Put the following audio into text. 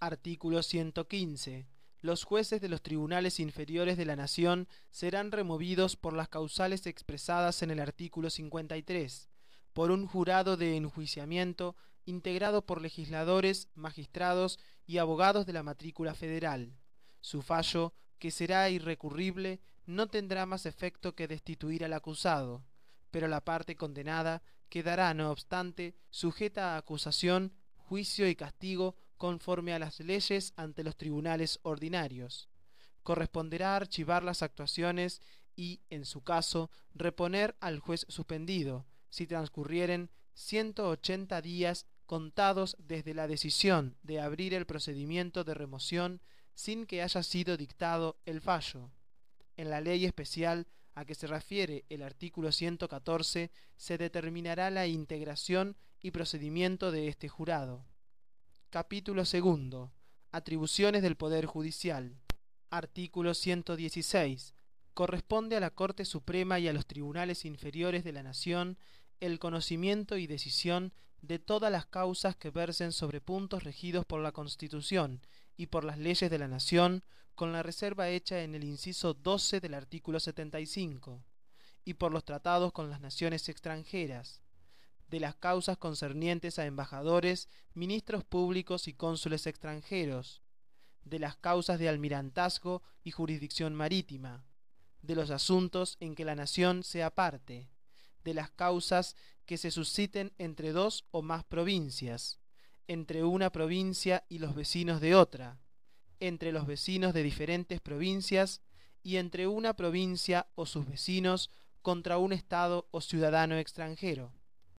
Artículo 115. Los jueces de los tribunales inferiores de la Nación serán removidos por las causales expresadas en el artículo 53, por un jurado de enjuiciamiento integrado por legisladores, magistrados y abogados de la matrícula federal. Su fallo, que será irrecurrible, no tendrá más efecto que destituir al acusado, pero la parte condenada quedará, no obstante, sujeta a acusación, juicio y castigo conforme a las leyes ante los tribunales ordinarios. Corresponderá archivar las actuaciones y, en su caso, reponer al juez suspendido, si transcurrieren 180 días contados desde la decisión de abrir el procedimiento de remoción sin que haya sido dictado el fallo. En la ley especial a que se refiere el artículo 114 se determinará la integración y procedimiento de este jurado. Capítulo segundo. Atribuciones del Poder Judicial. Artículo 116. Corresponde a la Corte Suprema y a los tribunales inferiores de la Nación el conocimiento y decisión de todas las causas que versen sobre puntos regidos por la Constitución y por las leyes de la Nación, con la reserva hecha en el inciso 12 del artículo 75, y por los tratados con las naciones extranjeras, de las causas concernientes a embajadores, ministros públicos y cónsules extranjeros, de las causas de almirantazgo y jurisdicción marítima, de los asuntos en que la nación sea parte, de las causas que se susciten entre dos o más provincias, entre una provincia y los vecinos de otra, entre los vecinos de diferentes provincias y entre una provincia o sus vecinos contra un estado o ciudadano extranjero.